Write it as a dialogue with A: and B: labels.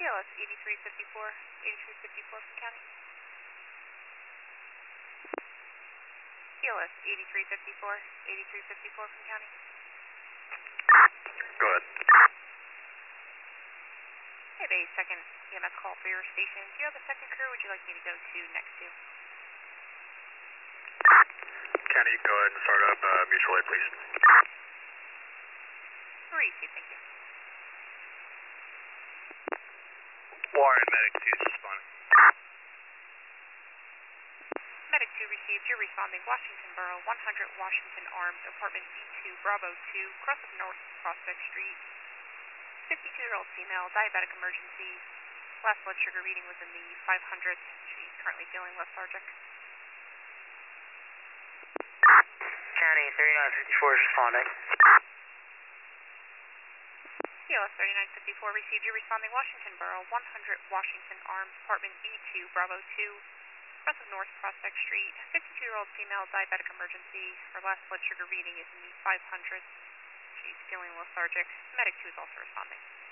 A: CLS 8354, 8354 from County. CLS 8354, 8354 from County.
B: Go ahead.
A: I have a second EMS call for your station. Do you have a second crew? Would you like me to go to next to?
B: County, go ahead and start up mutual aid, please.
A: Received, thank you.
B: Warren, Medic 2 is responding.
A: Medic 2 received. You're responding. Washington Borough, 100 Washington Arms, apartment B2, Bravo 2, cross of North Prospect Street. 52-year-old female, diabetic emergency. Last blood sugar reading was in the 500s. She's currently feeling lethargic.
C: County 3954 is responding.
A: CLS 3954 received. You're responding. Washington Borough, 100 Washington Arms, apartment B2, Bravo 2, cross of North Prospect Street. 52-year-old female, diabetic emergency. Her last blood sugar reading is in the 500s. She's feeling lethargic. Medic 2 is also responding.